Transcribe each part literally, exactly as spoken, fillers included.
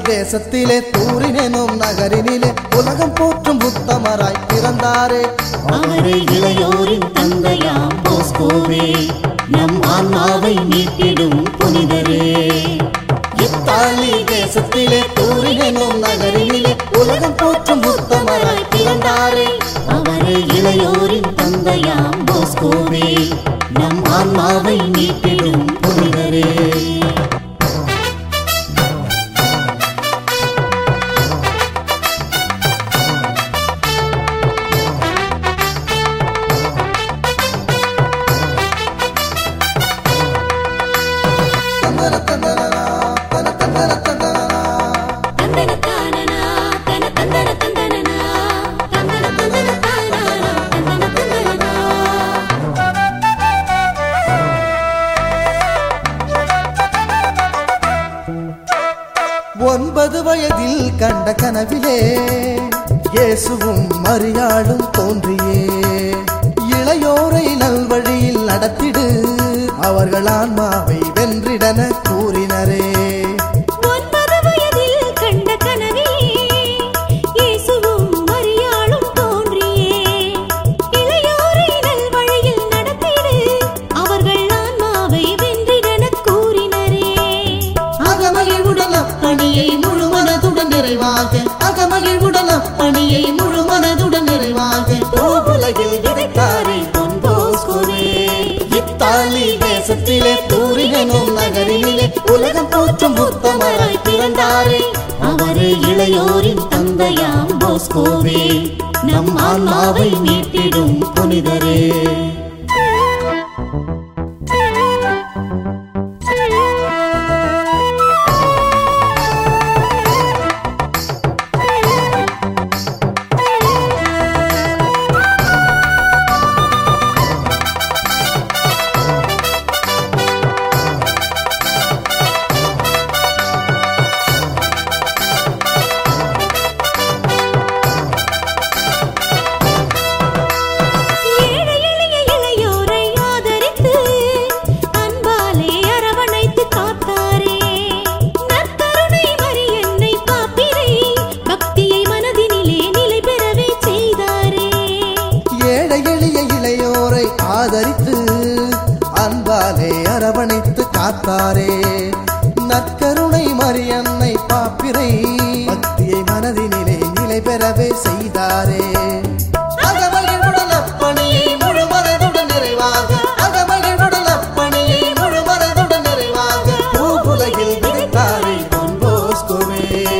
தேசத்திலே தூரின் எனும் நகரினிலே உலகம் போற்றும் உத்தமராய் பிறந்தாரே. அவரே இளையோரின் தந்தையாம் போஸ்கோவே, நம் ஆன்மாவை மீட்டிடும் புனிதரே. இத்தாலி தேசத்திலே தூரின் எனும் நகரினிலே உலகம் போற்றும் உத்தமராய் பிறந்தாரே. அவரே இளையோரின் தந்தையாம் போஸ்கோவே, நம் ஆன்மாவை மீட்டிடும் புனிதரே. ஒன்பது வயதில் கண்ட கனவிலே இயேசுவும் மரியாளும் தோன்றியே, இளையோரை நல்வழியில் நடத்திடு, அவர்கள் ஆன்மாவை வென்றிடன கூறினரே. ஒன்பது வயதில் கண்ட கனவிலே இயேசுவும் மரியாளும் தோன்றியே, இளையோரை நல்வழியில் நடத்திடு, அவர்கள் ஆன்மாவை வென்றிடன கூறினரே. அகமகிழ்வுடன் அப்பணியை முழு மனதுடன் நிறைவாக, அகமகிழ்வுடன் அப்பணியை முழு மனதுடன் நிறைவாக உலகில் விதைத்தாரே பொன் போஸ்கோவே. இத்தாலி தேசத்திலே தூரின் எனும் நகரினிலே உலகம் போற்றும் உத்தமராய் பிறந்தாரே. அவரே இளையோரின் தந்தையாம் போஸ்கோவே, நம் ஆன்மாவை மீட்டிடும் புனிதரே. ஆதரித்து அன்பாலே அரவணைத்து காத்தாரே, நற்கருணை மரியன்னை பாப்பிரை பக்தியை மனதினிலே நிலை பெறவே செய்தாரே. அகமகிழ்வுடன் அப்பணியை முழு மனதுடன் நிறைவாக, அகமகிழ்வுடன் அப்பணியை முழு மனதுடன் நிறைவாக பூவுலகில் விதைத்தாரே பொன் போஸ்கோவே.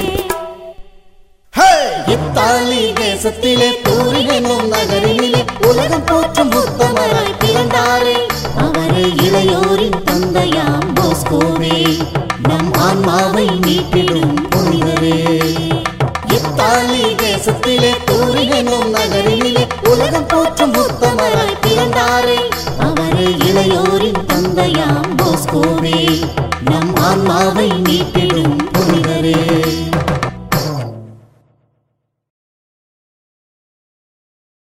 இத்தாலி தேசத்திலே தூரின் எனும் நகரினிலே உலகம் போற்றும் உத்தமராய் பிறந்தாரே. அவரே இளையோரின் தந்தையாம் போஸ்கோவே, நம் ஆன்மாவை மீட்டிடும் புனிதரே. இத்தாலி தேசத்திலே தூரின் எனும் நகரினிலே உலகம் போற்றும் உத்தமராய் பிறந்தாரே. அவரே இளையோரின் தந்தையாம் போஸ்கோவே, நம் ஆன்மாவை மீட்டிடும் புனிதரே.